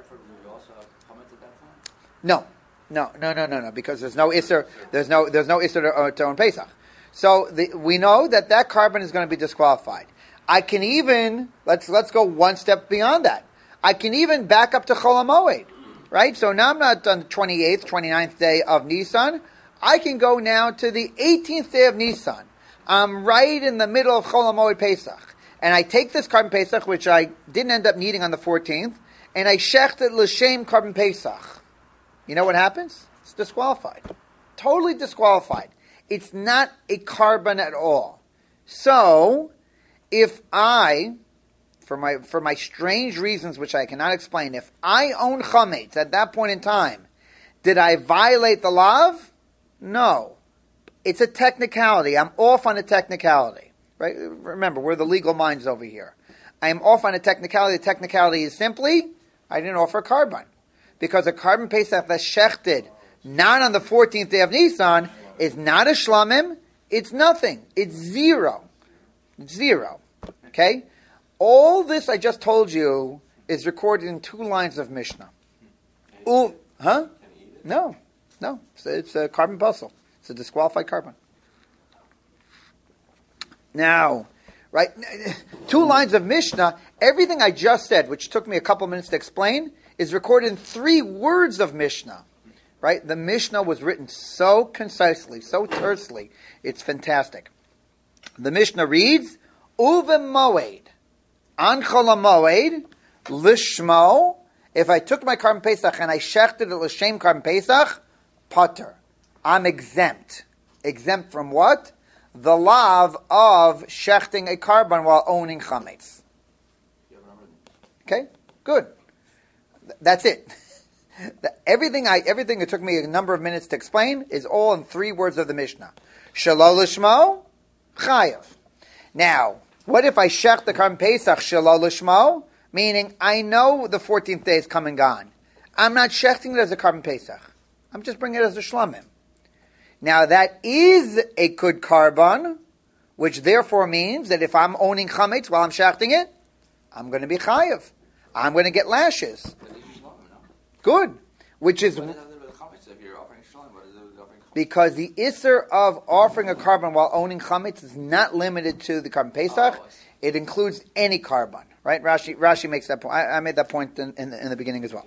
Speaker 1: No, no, no, no, no, no, because there's no Isser, there's no, there's no Isser to, uh, to own Pesach. So the, we know that that carbon is going to be disqualified. I can even, let's, let's go one step beyond that. I can even back up to Chol HaMoed, right? So now I'm not on the twenty-eighth, twenty-ninth day of Nisan. I can go now to the eighteenth day of Nisan. I'm right in the middle of Chol HaMoed Pesach. And I take this Karban Pesach, which I didn't end up needing on the fourteenth, and I shecht it L'Shem Karban Pesach. You know what happens? It's disqualified. Totally disqualified. It's not a carbon at all. So, if I, for my for my strange reasons which I cannot explain, if I own chametz at that point in time, did I violate the lav? No. It's a technicality. I'm off on a technicality. Right? Remember, we're the legal minds over here. I am off on a technicality. The technicality is simply, I didn't offer a carbon. Because a Karban Pesach that's shechted not on the fourteenth day of Nisan is not a shlamim, it's nothing. It's zero. It's zero. Okay? All this I just told you is recorded in two lines of Mishnah. Ooh, huh? No, no. It's, it's a carbon puzzle. It's a disqualified carbon. Now, right, two lines of Mishnah. Everything I just said, which took me a couple minutes to explain, is recorded in three words of Mishnah. Right? The Mishnah was written so concisely, so tersely. It's fantastic. The Mishnah reads, Uve moed, an chol moed, lishmo. If I took my carbon pesach and I shechted it l'shem carbon pesach, pater. I'm exempt. Exempt from what? The lav of shechting a carbon while owning chametz. Okay, good. That's it. Everything I everything it took me a number of minutes to explain is all in three words of the Mishnah. Shalol lishmo, chayav. Now, what if I shech the carbon pesach shalol lishmo? Meaning, I know the fourteenth day is come and gone. I'm not shechting it as a carbon pesach. I'm just bringing it as a shlamim. Now, that is a good carbon, which therefore means that if I'm owning chametz while I'm shechting it, I'm going to be chayav. I'm going to get lashes. Good. Which is... Because the isser of offering a carbon while owning chametz is not limited to the carbon pesach. Oh, it includes any carbon. Right? Rashi Rashi makes that point. I, I made that point in, in, the, in the beginning as well.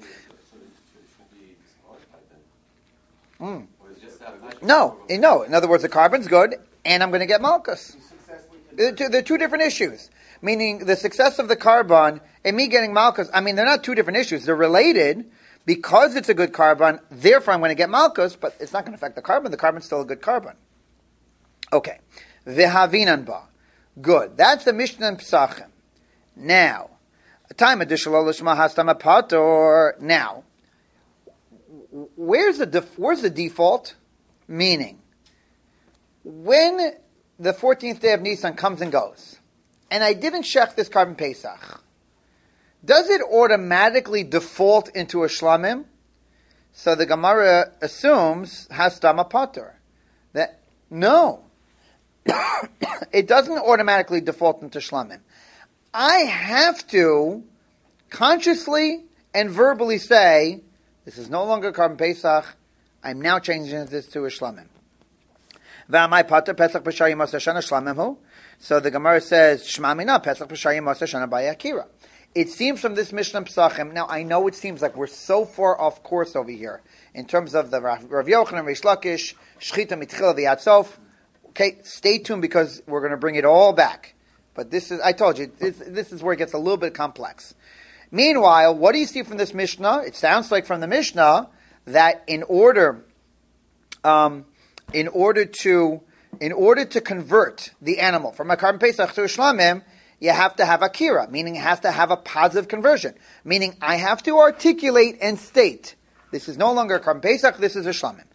Speaker 1: Mm. No, no. In other words, the carbon's good, and I'm going to get malchus. They're two, they're two different issues. Meaning, the success of the carbon and me getting malchus, I mean, they're not two different issues. They're related. Because it's a good carbon, therefore I'm going to get malchus, but it's not going to affect the carbon. The carbon's still a good carbon. Okay. V'havinan ba. Good. That's the Mishnah and Pesachim. Now, a time additional lishma hastama pator. Now, where's the def- where's the default? Meaning, when the fourteenth day of Nisan comes and goes, and I didn't shech this carbon pesach, does it automatically default into a shlamim? So the Gemara assumes hastama pater. That no, it doesn't automatically default into shlamim. I have to consciously and verbally say, this is no longer carbon pesach. I'm now changing this to a shlamim. V'amai pater pesach b'shayim osashana shlamim hu. So the Gemara says shma mina pesach b'shayim osashana b'yakira. It seems from this Mishnah Pesachim, now I know it seems like we're so far off course over here, in terms of the Rav Yochanan, Reish Lakish, Shchita Mitchila V'Yatzof. Okay, stay tuned because we're going to bring it all back. But this is, I told you, this, this is where it gets a little bit complex. Meanwhile, what do you see from this Mishnah? It sounds like from the Mishnah that in order, um, in order to, in order to convert the animal from a carbon pesach to a shlamim, you have to have akira, meaning it has to have a positive conversion. Meaning I have to articulate and state, this is no longer a carbon pesach, this is a shlamim.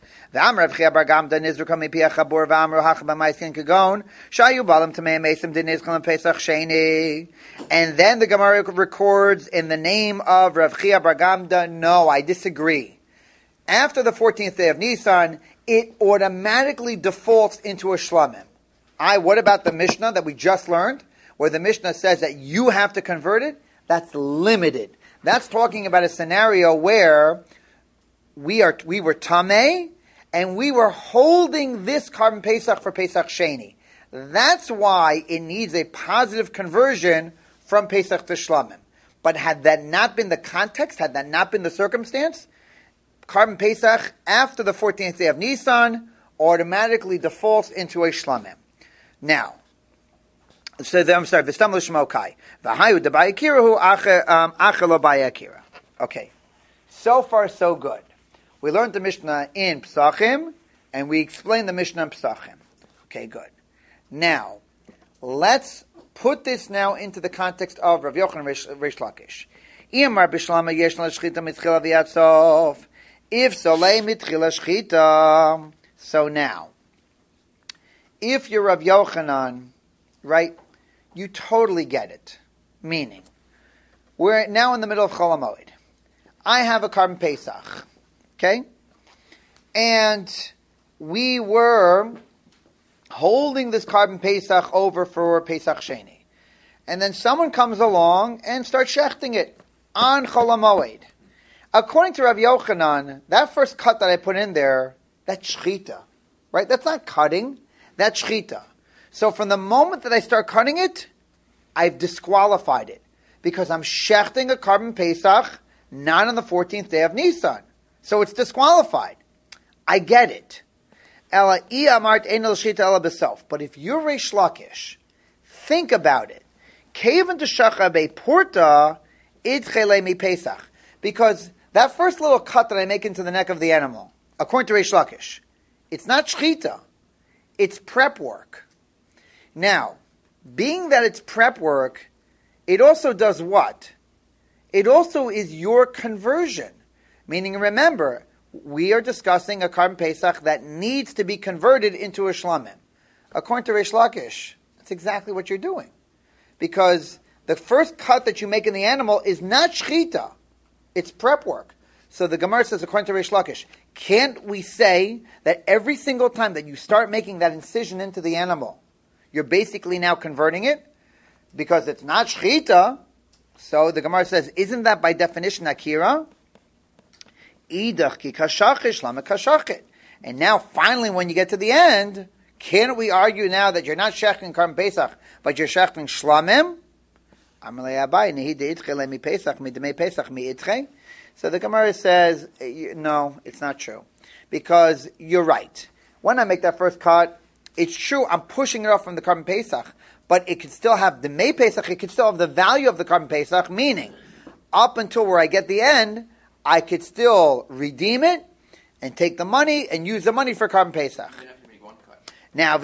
Speaker 1: And then the Gemara records in the name of Rav Chia bar Gamda, no, I disagree. After the fourteenth day of Nisan, it automatically defaults into a shlamim. I, what about the Mishnah that we just learned? Where the Mishnah says that you have to convert it, that's limited. That's talking about a scenario where we are we were tameh and we were holding this carbon pesach for Pesach Sheni. That's why it needs a positive conversion from Pesach to Shlamim. But had that not been the context, had that not been the circumstance, carbon Pesach after the fourteenth day of Nisan automatically defaults into a Shlamim. Now, so I'm sorry, v'stam l'shmokai. V'hayu d'bayakirahu achelo bayakira. Okay. So far, so good. We learned the Mishnah in Pesachim, and we explained the Mishnah in Pesachim. Okay, good. Now, let's put this now into the context of Rav Yochanan Reish Lakish. Iyamar b'shlama yesh l'shchita mitchila v'yatzof. If solei mitchila shchita. So now, if you're Rav Yochanan, right, you totally get it. Meaning, we're now in the middle of Chol HaMoed. I have a carbon Pesach, okay? And we were holding this carbon Pesach over for Pesach Sheni. And then someone comes along and starts shechting it on Chol HaMoed. according to Rav Yochanan, that first cut that I put in there, that's shchita, right? That's not cutting, that's shchita. So from the moment that I start cutting it, I've disqualified it because I'm shechting a carbon Pesach not on the fourteenth day of Nisan. So it's disqualified. I get it. But if you're Reish Lakish, think about it. Because that first little cut that I make into the neck of the animal, according to Reish Lakish, it's not shchita, it's prep work. Now, being that it's prep work, it also does what? It also is your conversion. Meaning, remember, we are discussing a carbon Pesach that needs to be converted into a shlamim. According to Reish Lakish, that's exactly what you're doing. Because the first cut that you make in the animal is not shchita. It's prep work. So the Gemara says, according to Reish Lakish, can't we say that every single time that you start making that incision into the animal, you're basically now converting it? Because it's not shchita. So the Gemara says, isn't that by definition akira? Idach ki kashachish lama kashachit. And now finally when you get to the end, can't we argue now that you're not shechting Karm Pesach, but you're shechting shlamim? So the Gemara says, no, it's not true. Because you're right. When I make that first cut, it's true, I'm pushing it off from the Karm Pesach, but it could still have the May Pesach, it could still have the value of the Karm Pesach, meaning, up until where I get the end, I could still redeem it, and take the money, and use the money for Karm Pesach. Now,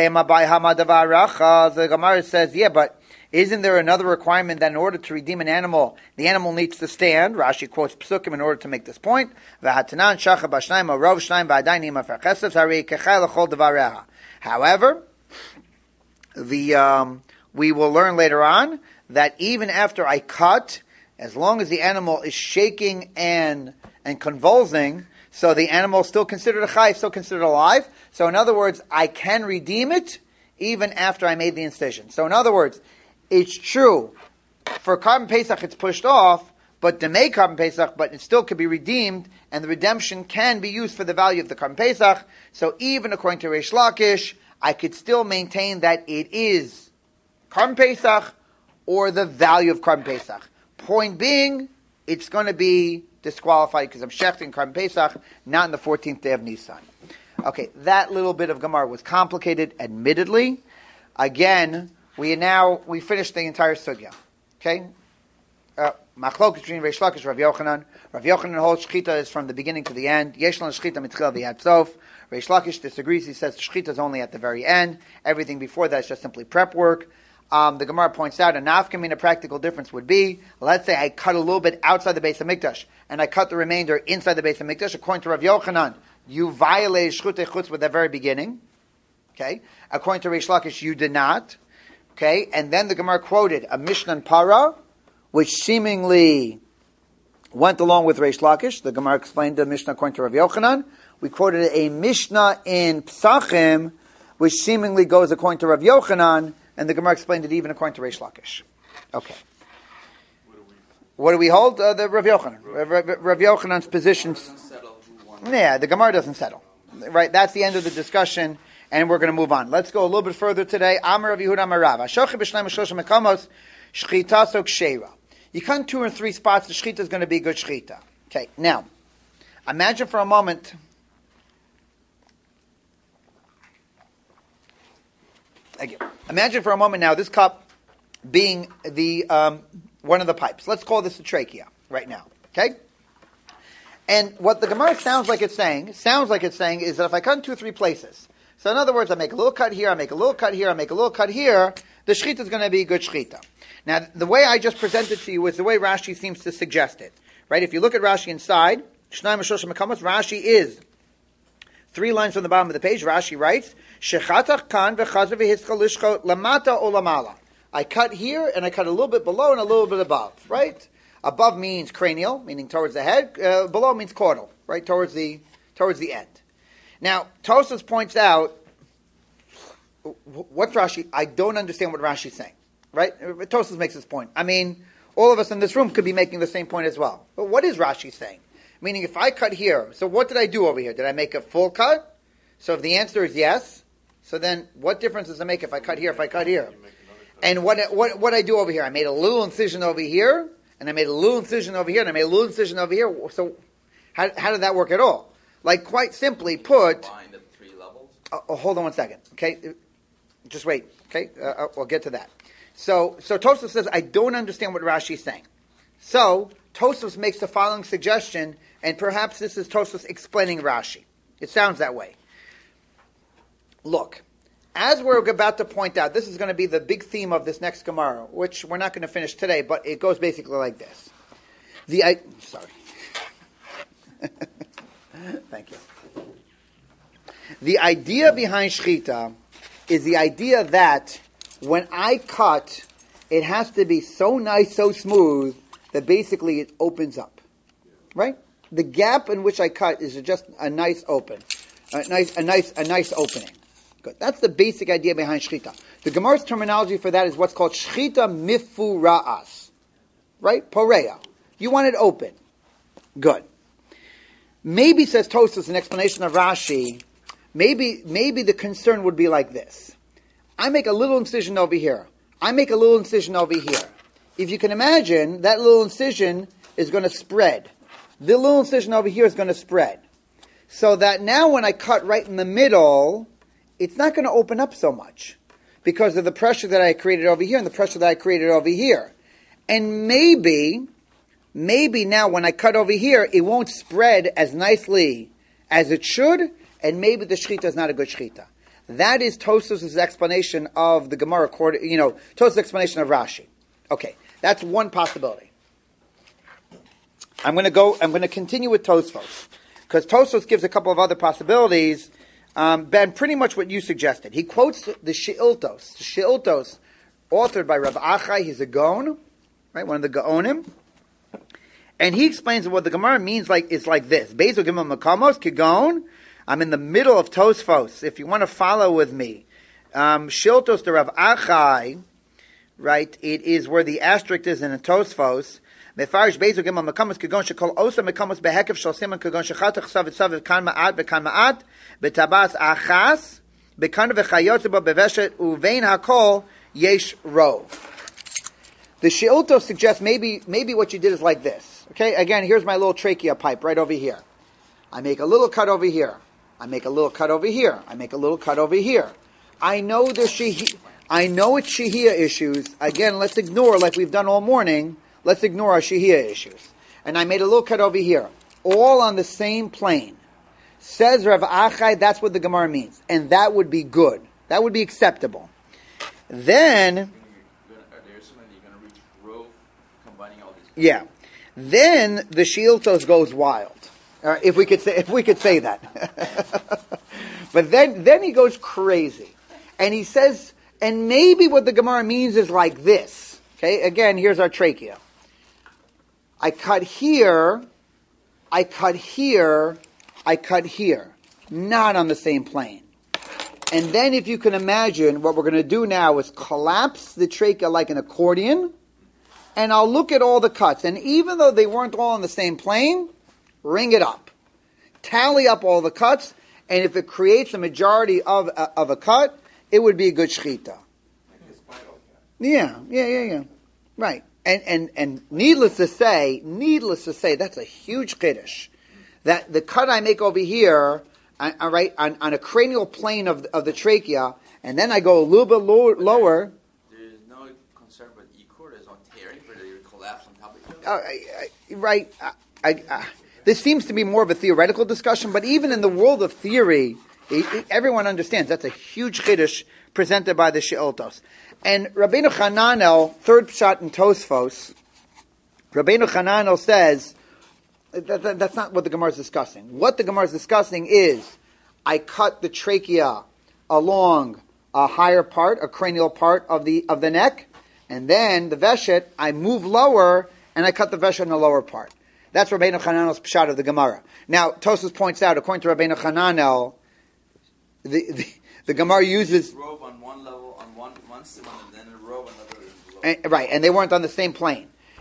Speaker 1: the Gemara says, yeah, but isn't there another requirement that in order to redeem an animal, the animal needs to stand? Rashi quotes Psukim in order to make this point. However, the um, we will learn later on that even after I cut, as long as the animal is shaking and and convulsing, so the animal is still considered a chai, still considered alive. So in other words, I can redeem it even after I made the incision. So in other words, it's true, for Karban Pesach it's pushed off, but Demei Karban Pesach, but it still could be redeemed, and the redemption can be used for the value of the Karban Pesach. So even according to Reish Lakish, I could still maintain that it is Karban Pesach or the value of Karban Pesach. Point being, it's going to be disqualified because I'm shechting Karban Pesach, not in the fourteenth day of Nisan. Okay, that little bit of Gemara was complicated, admittedly. Again, we now, we finished the entire sugya. Okay? Machlok between Reish Lakish and Rav Yochanan. Rav Yochanan holds shchita is from the beginning to the end. Yesh lan shchita mitchil v'yad sof. Reish Lakish disagrees. He says shchita is only at the very end. Everything before that is just simply prep work. Um, the Gemara points out a nafkamina practical difference would be, let's say I cut a little bit outside the base of Mikdash, and I cut the remainder inside the base of Mikdash. According to Rav Yochanan, you violated shchutei chutz with the very beginning. Okay? According to Reish Lakish, you did not. Okay? And then the Gemara quoted a Mishnah in Para, which seemingly went along with Reish Lakish. The Gemara explained the Mishnah according to Rav Yochanan. We quoted a Mishnah in Psachim, which seemingly goes according to Rav Yochanan, and the Gemara explained it even according to Reish Lakish. Okay.
Speaker 3: What do we,
Speaker 1: what do we hold? Uh, the Rav Yochanan. Rav, Rav, Rav Yochanan's positions. Yeah, the Gemara doesn't settle. Right, that's the end of the discussion, and we're going to move on. Let's go a little bit further today. Amar Rav Yehuda Amar Rav. Ashochi b'shnayim v'shloshim mekamos shchita so ksheira. You cut in two or three spots, the shchita is going to be good shchita. Okay, now, imagine for a moment. Thank you. Imagine for a moment now this cup being the um, one of the pipes. Let's call this a trachea right now. Okay? And what the Gemara sounds like it's saying, sounds like it's saying, is that if I cut in two or three places, so in other words, I make a little cut here, I make a little cut here, I make a little cut here, the shchita is going to be good shchita. Now, the way I just presented to you is the way Rashi seems to suggest it. Right? If you look at Rashi inside, Shnayim Shoshim Mekamos, Rashi is three lines from the bottom of the page. Rashi writes, Shechatach kan v'chazer v'hischal lishcho lamata o lamala. I cut here, and I cut a little bit below and a little bit above, right? Above means cranial, meaning towards the head. Uh, below means caudal, right? Towards the towards the end. Now, Tosfos points out, what's Rashi? I don't understand what Rashi's saying, right? Tosfos makes this point. I mean, all of us in this room could be making the same point as well. But what is Rashi saying? Meaning, if I cut here, so what did I do over here? Did I make a full cut? So if the answer is yes, so then what difference does it make if I cut here, if I cut here? And what what what I do over here? I made a little incision over here, and I made a little incision over here, and I made a little incision over here. So how how did that work at all? Like, quite simply put...
Speaker 2: Combine the three levels?
Speaker 1: Uh, oh, hold on one second, okay? Just wait, okay? Uh, we'll get to that. So, so Tosfos says, I don't understand what Rashi is saying. So, Tosfos makes the following suggestion, and perhaps this is Tosfos explaining Rashi. It sounds that way. Look, as we're about to point out, this is going to be the big theme of this next Gemara, which we're not going to finish today, but it goes basically like this. The I, sorry. Thank you. The idea behind Shechita is the idea that when I cut, it has to be so nice, so smooth, that basically it opens up. Right? The gap in which I cut is just a nice open. A nice, a nice, a nice opening. Good. That's the basic idea behind Shechita. The Gemara's terminology for that is what's called Shechita Mifura'as. Right? Poreya. You want it open. Good. Maybe, says Tosfos, an explanation of Rashi, maybe maybe the concern would be like this. I make a little incision over here. I make a little incision over here. If you can imagine, that little incision is going to spread. The little incision over here is going to spread. So that now when I cut right in the middle, it's not going to open up so much because of the pressure that I created over here and the pressure that I created over here. And maybe, maybe now when I cut over here, it won't spread as nicely as it should, and maybe the Shechita is not a good Shechita. That is Tosfos' explanation of the Gemara, you know, Tosfos' explanation of Rashi. Okay, that's one possibility. I'm going to go, I'm going to continue with Tosfos, because Tosfos gives a couple of other possibilities, um, Ben, pretty much what you suggested. He quotes the She'iltos, the She'iltos, authored by Rav Achai, he's a Gaon, right, one of the Gaonim, and he explains what the Gemara means like is like this. Bezu Gimel Makamos, Kigon, I'm in the middle of Tosfos. If you want to follow with me, um, Shiltos to Rav Achai, right? It is where the asterisk is in a Tosfos. Mefarish Bezu Gimel Makamos Kigon Shekol Osa Makamos Behekef Shal Simon Kigon Shechatach Savit Savit Kan Ma'at Bekan Ma'at Betabas Achas Bekan Vechayot Bo Beveshet Uvein Hakol Yesh Ro. The She'iltos suggests maybe maybe what you did is like this. Okay, again, here's my little trachea pipe right over here. I make a little cut over here. I make a little cut over here. I make a little cut over here. I know there's shehi- I know it's shehiyah issues. Again, let's ignore, like we've done all morning, let's ignore our shehiyah issues. And I made a little cut over here. All on the same plane. Says Rav Achai, that's what the Gemara means. And that would be good. That would be acceptable. Then... Yeah. Then the She'iltos goes wild. Uh, if we could say, if we could say that. But then, then he goes crazy. And he says, and maybe what the Gemara means is like this. Okay, again, here's our trachea. I cut here, I cut here, I cut here. Not on the same plane. And then if you can imagine, what we're going to do now is collapse the trachea like an accordion, and I'll look at all the cuts. And even though they weren't all on the same plane, ring it up. Tally up all the cuts, and if it creates a majority of, uh, of a cut, it would be a good Shechita. Yeah, yeah, yeah, yeah. Right. And, and, and needless to say, needless to say, that's a huge Kiddush. That the cut I make over here, on, on, right, on, on a cranial plane of, of the trachea, and then I go a little bit lower. lower
Speaker 2: There's no concern with Ikur, there's no tearing, but it collapse on top of each
Speaker 1: other. Uh, I, I, right. I, I, I, this seems to be more of a theoretical discussion, but even in the world of theory, it, it, everyone understands that's a huge Kiddush presented by the She'iltos. And Rabbeinu Chananel, third pshat in Tosfos, Rabbeinu Chananel says, that, that, that's not what the Gemara is discussing. What the Gemara is discussing is, I cut the trachea along a higher part, a cranial part of the of the neck, and then the veshet, I move lower, and I cut the veshet in the lower part. That's Rabbeinu Chananel's pshat of the Gemara. Now, Tosfos points out, according to Rabbeinu Chananel, the, the, the Gemara uses...
Speaker 2: robe on one level, on one, one and then a robe on another level.
Speaker 1: And, right, and they weren't on the same plane.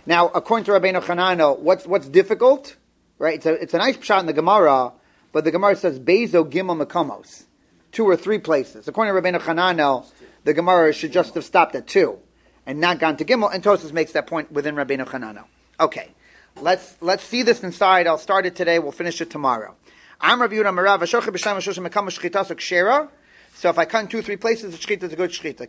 Speaker 1: Now, according to Rabbeinu Hananel, what's what's difficult, right? It's a it's a nice pshat in the Gemara, but the Gemara says Bezo Gimel Mekomos, two or three places. According to Rabbeinu Hananel, the Gemara should just have stopped at two and not gone to Gimel. And Tosfos makes that point within Rabbeinu Hananel. Okay, let's let's see this inside. I'll start it today. We'll finish it tomorrow. I'm Rav Yehuda Marav Ashochi B'Shem Ashoshim Mekama Shchita Kshera. So if I cut in two, three places, the shchita is a good shchita.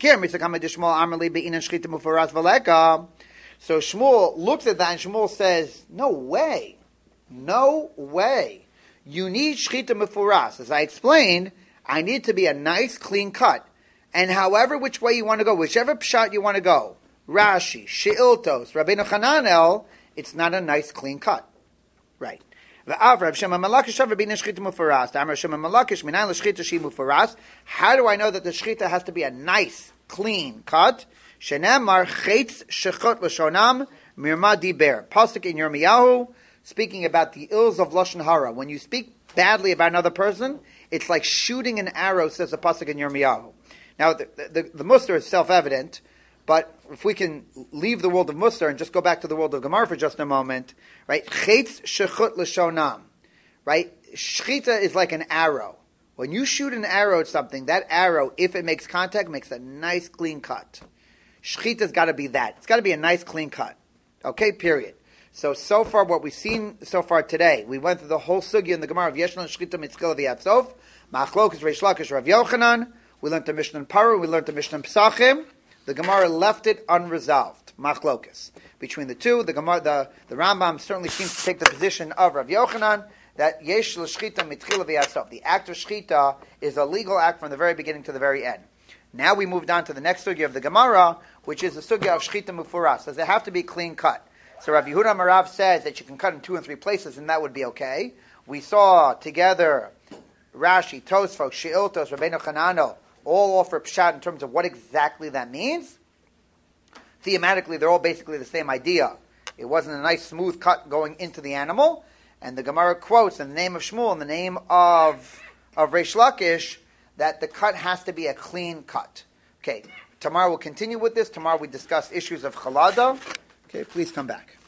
Speaker 1: So Shmuel looks at that and Shmuel says, no way. No way. You need shchita mefuras. As I explained, I need to be a nice, clean cut. And however which way you want to go, whichever pshat you want to go, Rashi, She'iltos, Rabbeinu Hananel, it's not a nice, clean cut. Right. How do I know that the shchita has to be a nice, clean cut? Pasuk in Yirmiyahu, speaking about the ills of Lashon Hara. When you speak badly about another person, it's like shooting an arrow, says the Pasuk in Yirmiyahu. Now, the, the, the Musar is self-evident, but if we can leave the world of Musar and just go back to the world of Gemara for just a moment, right? Chetz shechut l'shonam, right? Shchita is like an arrow. When you shoot an arrow at something, that arrow, if it makes contact, makes a nice clean cut. Shchita's got to be that. It's got to be a nice clean cut. Okay, period. So, so far, what we've seen so far today, we went through the whole sugya in the Gemara of Yeshna Shchita Mitzkil V'Yatzof, Machlokes Reish Lakish Rav Yochanan, we learned the Mishnah in Paru, we learned the Mishnah in Pesachim. The Gemara left it unresolved. Machlokes. Between the two, the Gemara, the, the Rambam certainly seems to take the position of Rav Yochanan that Yesh L'Shchita Mitchila V'Yasov. The act of Shchita is a legal act from the very beginning to the very end. Now we moved on to the next sugya of the Gemara, which is the sugya of Shchita Mufuras. Does it have to be clean cut? So Rav Yehuda Marav says that you can cut in two and three places, and that would be okay. We saw together Rashi, Tosfos, She'iltos, Rabbeinu Hananel, all offer pshat in terms of what exactly that means. Thematically, they're all basically the same idea. It wasn't a nice smooth cut going into the animal. And the Gemara quotes in the name of Shmuel, in the name of, of Reish Lakish, that the cut has to be a clean cut. Okay, tomorrow we'll continue with this. Tomorrow we discuss issues of chalada. Okay, please come back.